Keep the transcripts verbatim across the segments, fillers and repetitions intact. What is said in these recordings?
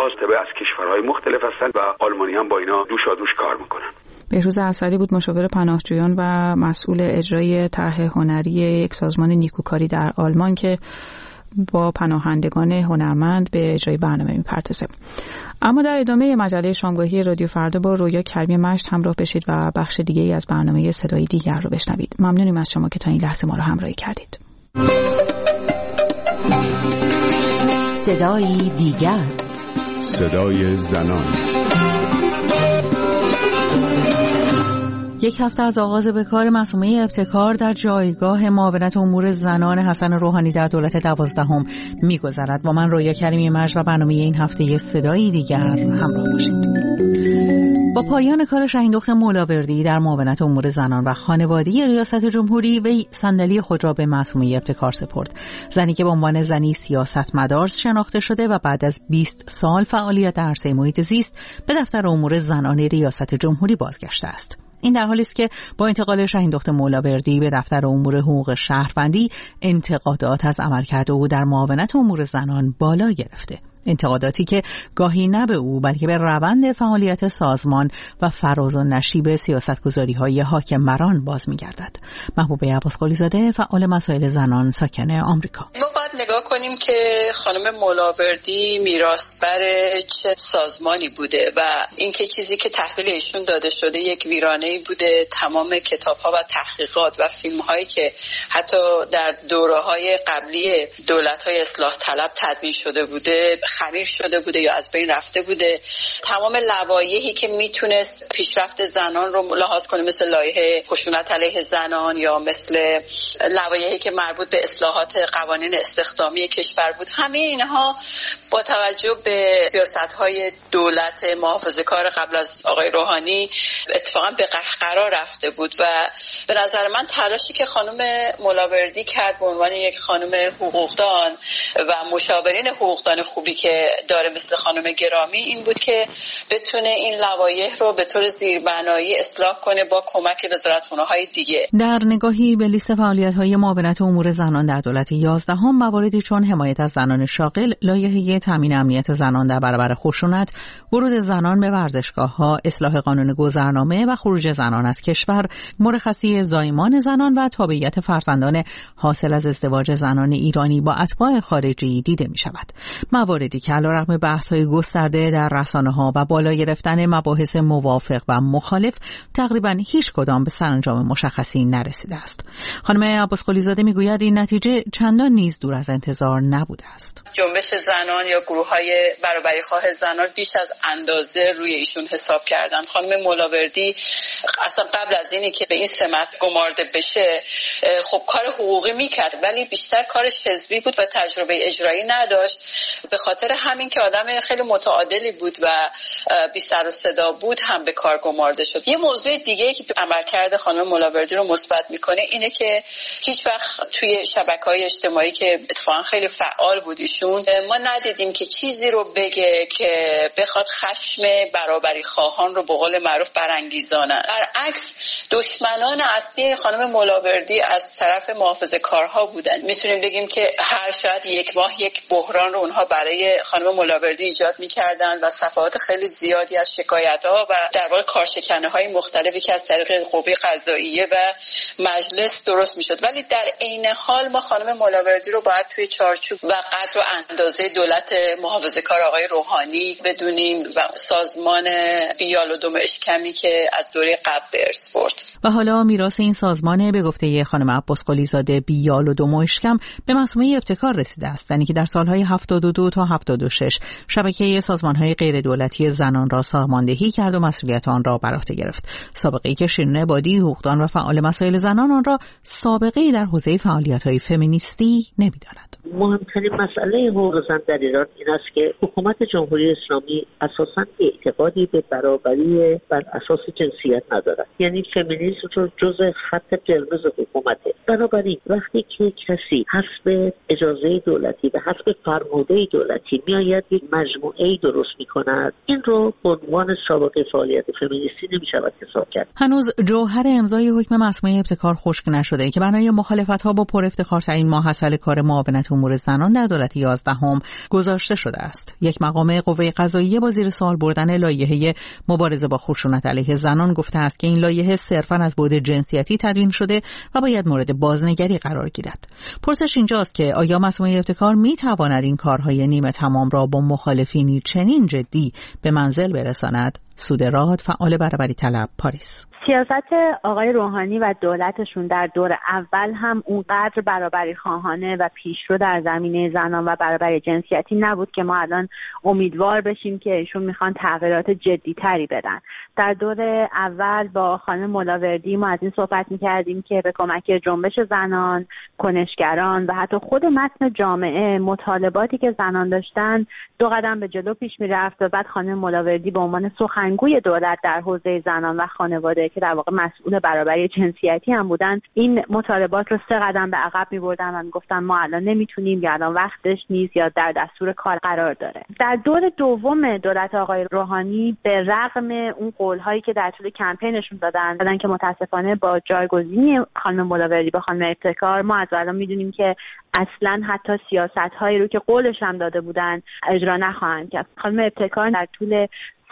تبع از کشورهای مختلف هستن و آلمانی هم با اینا دوشادوش کار میکنن. بهروز اسدی بود، مشاور پناهجویان و مسئول اجرای طرح هنری یک سازمان نیکوکاری در آلمان که با پناهندگان هنرمند به اجرای برنامه میپردازه. اما در ادامه مجله شامگاهی رادیو فردا با رویا کریمی مشت همراه بشید و بخش دیگه ای از برنامه صدای دیگر رو بشنوید. ممنونیم از شما که تا این لحظه ما رو همراهی کردید. صدای دیگر، صدای زنان. یک هفته از آغاز به کار معصومه ابتکار در جایگاه معاونت امور زنان حسن روحانی در دولت دوازدهم می‌گذرد. با من رویا کریمی مجد و برنامه این هفته صدایی دیگر همراه باشید. با پایان کار شاهین مولاوردی در معاونت امور زنان و خانواده ریاست جمهوری، وی صندلی خود را به معصومه ابتکار سپرد. زنی که به عنوان زنی سیاستمدار شناخته شده و بعد از بیست سال فعالیت در عرصه محیط زیست به دفتر امور زنان ریاست جمهوری بازگشته است. این در حالی است که با انتقال شاهین دختر مولاوردی به دفتر امور حقوق شهروندی، انتقادات از عملکرد او در معاونت امور زنان بالا گرفته. انتقاداتی که گاهی نه به او بلکه به روند فعالیت سازمان و فراز و نشیب سیاستگذاری‌های حاکم بران باز می‌گردد. محبوبه عباسقلی زاده، فعال مسائل زنان ساکن آمریکا. ما باید نگاه کنیم که خانم مولاوردی میراثبر چه سازمانی بوده و اینکه چیزی که تحویل ایشون داده شده یک ویرانه‌ای بوده. تمام کتاب‌ها و تحقیقات و فیلم‌هایی که حتی در دوره‌های قبلی دولت‌های اصلاح طلب تدوین شده بوده خمیر شده بوده یا از بین رفته بوده. تمام لوایحی که میتونست پیشرفت زنان رو لحاظ کنه، مثل لایحه خشونت علیه زنان یا مثل لوایحی که مربوط به اصلاحات قوانین استخدامی کشور بود، همه اینها با توجه به سیاست‌های دولت محافظه‌کار قبل از آقای روحانی اتفاقا به قهقرا رفته بود و به نظر من تلاشی که خانم مولاوردی کرد به عنوان یک خانم حقوقدان و مشاورین حقوقدان خوبی که داره مثل خانم گرامی این بود که بتونه این لوایح رو به طور زیربنایی اصلاح کنه با کمک وزارتخونه‌های دیگه. در نگاهی به لیست فعالیت‌های معاونت امور زنان در دولت یازدهم، مواردی چون حمایت از زنان شاغل، لایحه تامین امنیت زنان در برابر خشونت، ورود زنان به ورزشگاه‌ها، اصلاح قانون گذرنامه و خروج زنان از کشور، مرخصی زایمان زنان و تابعیت فرزندان حاصل از ازدواج زنان ایرانی با اتباع خارجی دیده می‌شود. مواردی که علیرغم بحث‌های گسترده در رسانه‌ها و بالا گرفتن مباحث موافق و مخالف، تقریباً هیچ کدام به سرانجام مشخصی نرسیده است. خانم عباسقلی زاده میگوید این نتیجه چندان نیز دور از انتظار نبوده است. جنبش زنان یا گروه‌های برابری خواه زنان بیش از اندازه روی ایشون حساب کردن. خانم مولاوردی اصلا قبل از اینی که به این سمت گمارده بشه خب کار حقوقی میکرد، ولی بیشتر کارش حزبی بود و تجربه اجرایی نداشت. به خاطر همین که آدم خیلی متعادلی بود و بی سر و صدا بود هم به کار گمارده شد. یه موضوع دیگه که عملکرد خانم مولاوردی رو مثبت میکنه اینه که هیچ وقت توی شبکه‌های اجتماعی که اتفاقا خیلی فعال بود ایشون، ما ندیدیم که چیزی رو بگه که بخواد خشم برابری خواهان رو به قول معروف برانگیزانه. برعکس دشمنان اصلی خانم مولاوردی از طرف محافظه‌کارها بودن. میتونیم بگیم که هر شاید یک ماه یک بحران رو اونها برای خانم مولاوردی ایجاد می‌کردن و صفحات خیلی زیادی از شکایت‌ها و در واقع کارشکنی‌های مختلفی که از طریق قوه قضاییه و مجلس درست می‌شد. ولی در عین حال ما خانم مولاوردی رو باید توی چارچوب و قدر و اندازه دولت محافظه‌کار آقای روحانی بدونیم و سازمان بیال و دم اشکمی که از دوره قبل به ارث برد. و حالا میراث این سازمان به گفته خانم عباسقلی زاده بیال و دم اشکم به معصومه ابتکار رسیده است، یعنی که در سالهای هفتاد و دو تا هفتاد و شش شبکه سازمان‌های غیر دولتی زنان را ساماندهی کرد و مسئولیت آن را بر عهده گرفت. سابقه‌ای که شیرین عبادی، حقوقدان و فعال مسائل زنان، آن را سابقه‌ای در حوزه فعالیت‌های فمینیستی نمی‌داند. مهمترین مسئله حقوق زن در ایران این است که حکومت جمهوری اسلامی اساساً اعتقادی به برابری بر اساس جنسیت ندارد. یعنی فمینیسم فمینیسم جزء خط قرمز حکومته. بنابراین وقتی که کسی حسب اجازه دولتی و حسب فرمانده دولتی میآید یک مجموعه درست میکند، این رو به عنوان سابقه فعالیت فمینیستی نمیشود حساب کرد. هنوز جوهر امضای حکم مسموعه ابتکار خشک نشده که بنای مخالفت‌ها با پر افتخارترین ماحصل کار معاونت امور زنان در دولت یازدهم گذاشته شده است. یک مقام قوه قضاییه با زیر سوال بردن لایحه مبارزه با خشونت علیه زنان گفته است که این لایحه صرفاً از بعد جنسیتی تدوین شده و باید مورد بازنگری قرار گیرد. پرسش اینجاست که آیا مسموعه ابتکار می‌تواند این کارهای نیمه تمام را با مخالفینی چنین جدی به منزل برساند؟ سودراد، فعال برابری طلب، پاریس. سیاست آقای روحانی و دولتشون در دور اول هم اونقدر برابری خواهانه و پیشرو در زمینه زنان و برابری جنسیتی نبود که ما الان امیدوار بشیم که ایشون میخوان تغییرات جدی تری بدن. در دور اول با خانم ملاوردی ما از این صحبت میکردیم که به کمک جنبش زنان، کنشگران و حتی خود متن جامعه مطالباتی که زنان داشتن دو قدم به جلو پیش میرفت و بعد خانم ملاوردی به عنوان سخنگوی دولت در حوزه زنان و خانواده که در واقع مسئول برابری جنسیتی هم بودن این مطالبات رو سه قدم به عقب می‌بردن و می‌گفتن ما الان نمیتونیم یا الان وقتش نیست یا در دستور کار قرار داره. در دور دوم دولت آقای روحانی به رغم اون قول‌هایی که در طول کمپینشون دادن دادن که متاسفانه با جایگزینی خانم ملاوردی با خانم ابتکار ما از الان می‌دونیم که اصلا حتی سیاست‌هایی رو که قولش هم داده بودن اجرا نخواهند کرد. خانم ابتکار در طول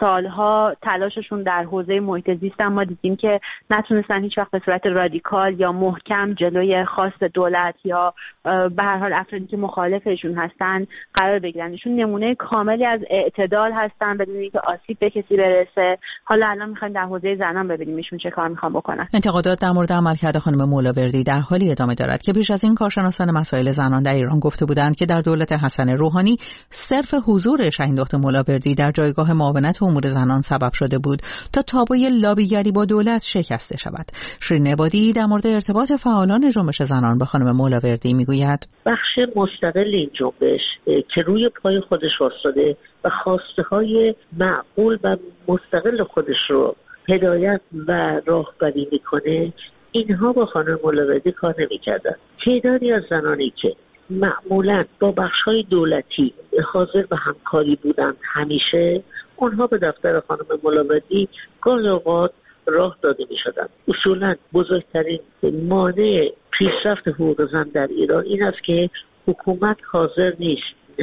سالها تلاششون در حوزه محیط زیست ما دیدیم که نتونستن هیچ وقت به صورت رادیکال یا محکم جلوی خواست دولت یا به هر حال افرادی که مخالفشون هستن قرار بگیرن. ایشون نمونه کاملی از اعتدال هستن بدون اینکه آسیب به کسی برسه. حالا الان میخوایم در حوزه زنان ببینیم ایشون چه کار میخوان بکنن. انتقادات در مورد عملکرد خانم ملاوردی در حالی ادامه دارد که پیش از این کارشناسان مسائل زنان در ایران گفته بودند که در دولت حسن روحانی صرف حضور شاهین دختر ملاوردی در جایگاه معاونت امور زنان سبب شده بود تا تابوی لابیگری با دولت شکسته شود. شیرین عبادی در مورد ارتباط فعالان جنبش زنان با خانم ملاوردی میگوید بخش مستقل این جنبش که روی پای خودش واسطه و خواسته های معقول و مستقل خودش رو هدایت و راهبری میکنه، اینها با خانم ملاوردی کار نمیکردن. تعدادی از زنانی که معمولا با بخش‌های دولتی حاضر به همکاری بودن همیشه، اونها به دفتر خانم ملاوردی گاهی اوقات راه داده می شدن. اصولا بزرگترین مانع پیشرفت حقوق زن در ایران این است که حکومت حاضر نیست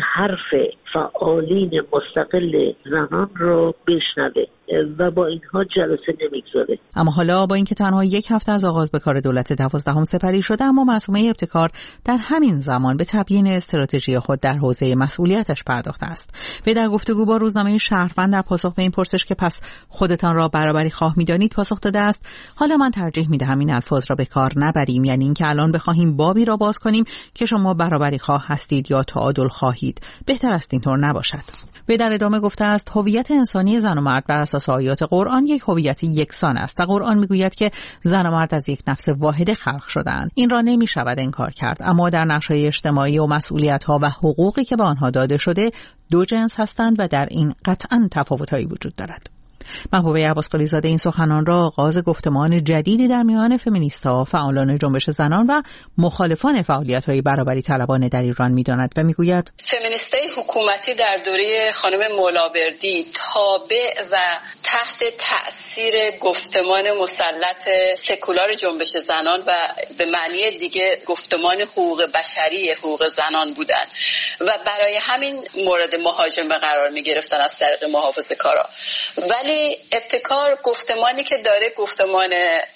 حرف فعالین مستقل زنان رو بشنوه و با اینها جلسه نمیگذاره. اما حالا با اینکه تنها یک هفته از آغاز به کار دولت دوازدهم سپری شده، اما معصومه ابتکار در همین زمان به تبیین استراتژی خود در حوزه مسئولیتش پرداخته است. و در گفتگو با روزنامه شهروند در پاسخ به این پرسش که پس خودتان را برابری خواه می‌دانید پاسخ داده است: حالا من ترجیح می‌دهم این الفاظ را به کار نبریم، یعنی اینکه الان بخواهیم بابی را باز کنیم که شما برابری خواه هستید یا تعادل خواهید. بهتر است اینطور نباشد. و در ادامه گفته است هویت انسانی زن و مرد بر اساس آیات قرآن یک هویت یکسان است و قرآن میگوید که زن و مرد از یک نفس واحده خلق شده‌اند. این را نمی‌شود انکار کرد، اما در نقش‌های اجتماعی و مسئولیت‌ها و حقوقی که به آنها داده شده دو جنس هستند و در این قطعاً تفاوت‌هایی وجود دارد. محبوبه عباسقلی زاده این سخنان را آغاز گفتمان جدیدی در میان فمینیست‌ها، فعالان جنبش زنان و مخالفان فعالیت‌های برابری طلبانه در ایران می‌داند و می‌گوید فمینیستای حکومتی در دوره خانم ملاوردی تابع و تحت تأثیر گفتمان مسلط سکولار جنبش زنان و به معنی دیگه گفتمان حقوق بشری حقوق زنان بودند و برای همین مورد مهاجمه قرار می‌گرفتن از طریق محافظه‌کارا. ولی ابتکار گفتمانی که داره گفتمان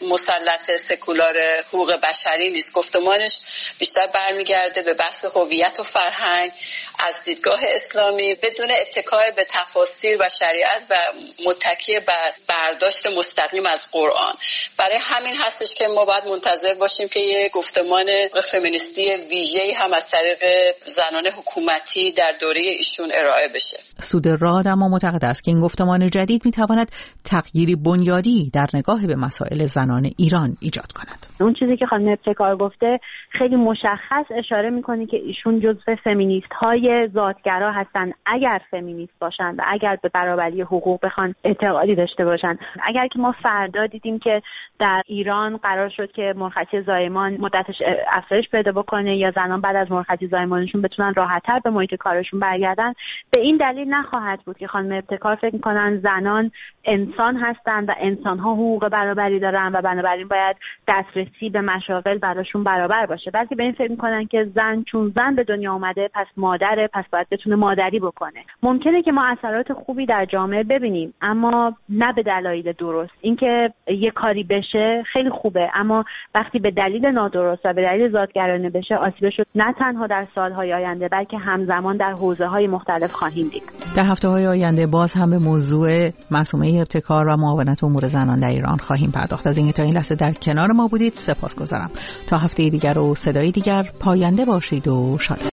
مسلط سکولار حقوق بشری نیست. گفتمانش بیشتر برمیگرده به بحث هویت و فرهنگ از دیدگاه اسلامی بدون اتکا به تفاسیر و شریعت و متکی بر برداشت مستقیم از قرآن. برای همین هستش که ما باید منتظر باشیم که یه گفتمان فمینیستی ویژه‌ای هم از طریق زنان حکومتی در دوره ایشون ارائه بشه. سودراد اما معتقد است که این گفتمان جدید میتواند تغییری بنیادی در نگاه به مسائل زنان ایران ایجاد کند. اون چیزی که خانم ابتکار گفته خیلی مشخص اشاره میکنه که ایشون جزو فمینیست های همه ذاتگرا هستن اگر فمینیست باشن و اگر به برابری حقوق بخوان اعتقادی داشته باشن. اگر که ما فردا دیدیم که در ایران قرار شد که مرخصی زایمان مدتش افزایش پیدا بکنه یا زنان بعد از مرخصی زایمانشون بتونن راحت‌تر به محیط کارشون برگردن، به این دلیل نخواهد بود که خانم ابتکار فکر می‌کنن زنان انسان هستند و انسان‌ها حقوق برابری دارن و بنابراین باید دسترسی به مشاغل براشون برابر باشه، بلکه به این فکر می‌کنن که زن چون زن به دنیا اومده پس مادره، پس باید بتونه مادری بکنه. ممکنه که ما اثرات خوبی در جامعه ببینیم اما نه به دلایل درست. اینکه یه کاری بشه خیلی خوبه اما وقتی به دلیل نادرست و به دلیل ذاتگرانه بشه آسیبش نه تنها در سال‌های آینده بلکه همزمان در حوزه‌های مختلف خواهیم دید. در هفته‌های آینده باز هم به موضوع معصومه ابتکار و معاونت امور زنان در ایران خواهیم پرداخت. از اینکه تا این لحظه در کنار ما بودید سپاسگزارم. تا هفته دیگر و صدای دیگر پاینده باشید و شاد.